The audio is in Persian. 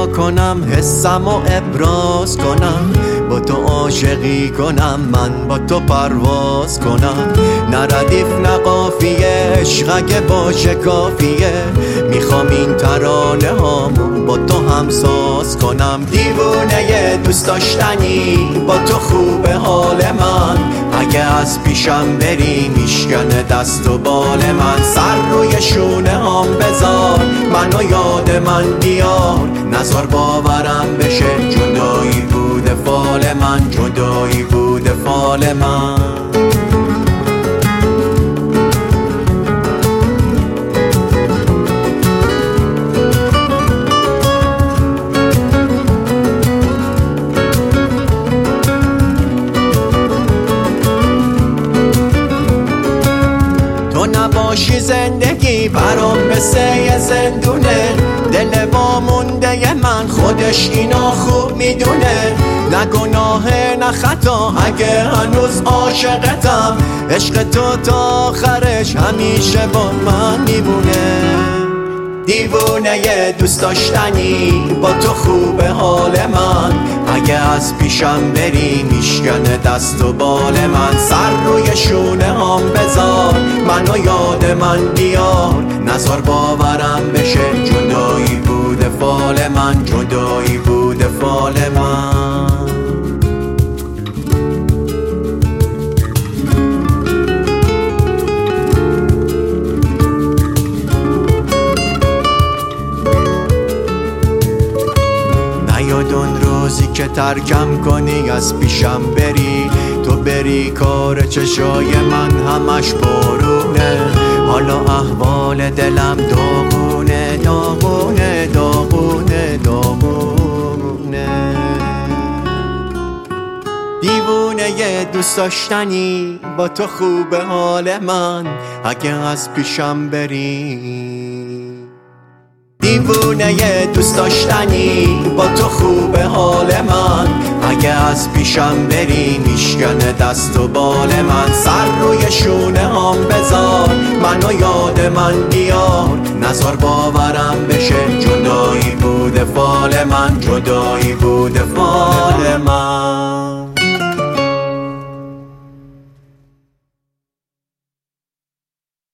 پیدا کنم، حسم و ابراز کنم، با تو عاشقی کنم، من با تو پرواز کنم. نه ردیف نه قافیه، عشق اگه باشه کافیه. میخوام این ترانه هامو با تو همساز کنم. دیوونه دوست داشتنی، با تو خوبه حال من. اگه از پیشم بری میشکنه دست و بال من. سر روی شونه هم بذار، منو یاد من بیار. نذار باورم بشه جدایی بوده فال من، جدایی بوده فال من. تو نباشی زندگی برام مثل یه زندونه. دل وامونده من خودش اینو خوب میدونه. نه گناه نه خطا اگه هنوز عاشقتم. عشق تو تا آخرش همیشه با من میمونه. دیوونه دوست داشتنی، با تو خوبه حال من. اگه از پیشم بری میشکنه دست و بال من. سر روی شونه هم بذار، منو یاد من بیار. نذار باورم بشه جدایی بوده فال من، جدایی بوده فال من. نیاد اون روزی که ترکم کنی، از پیشم بری. تو بری کار چشای من همش بارونه. حالا احوال دلم داغونه، داغونه، داغونه، داغونه. دیوونه دوست داشتنی، با تو خوبه حال من. اگه از پیشم بری. دیوونه دوست داشتنی، با تو خوبه حال من. اگه از پیشم بری میشکنه دست و بال من. سر روی شونه هم بذار، منو یاد من بیار. نذار باورم بشه جدایی بوده فال من، جدایی بوده فال من.